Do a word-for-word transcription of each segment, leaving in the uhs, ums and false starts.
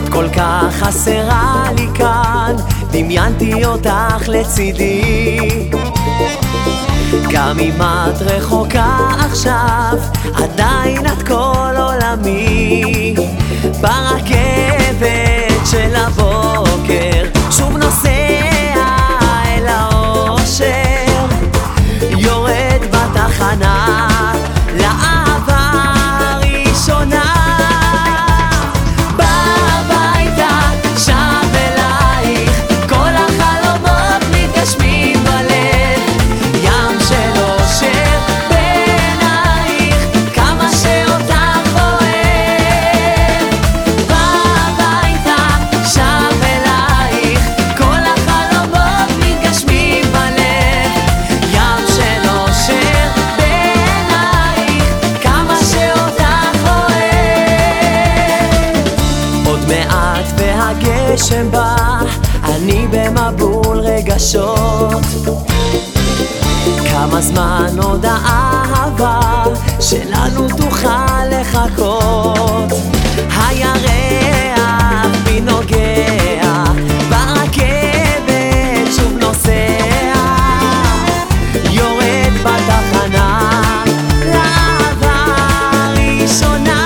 כל כך חסרה לי כאן, דמיינתי אותך לצידי. גם אם את רחוקה עכשיו, עדיין את כל עולמי. ברכבת של הבוקר שוב נוסע אל האושר, יורד בתחנה לאהבה הראשונה. והגשם בא, אני במבול רגשות. כמה זמן עוד האהבה שלנו תוכל לחכות? הירח בי נוגע, ברכבת שוב נוסע, יורד בתחנה לאהבה הראשונה.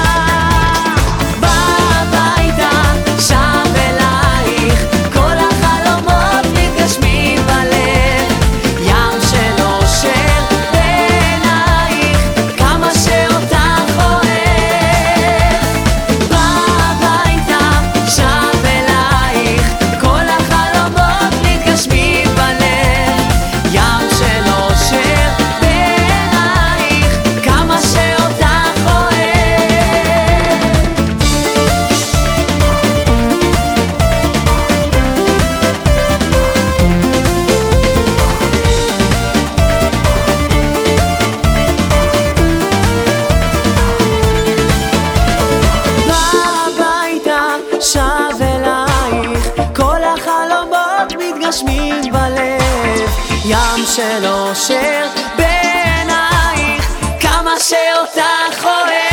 שב אלייך, כל החלומות מתגשמים בלב, ים של אושר בעינייך, כמה שאותך אוהב.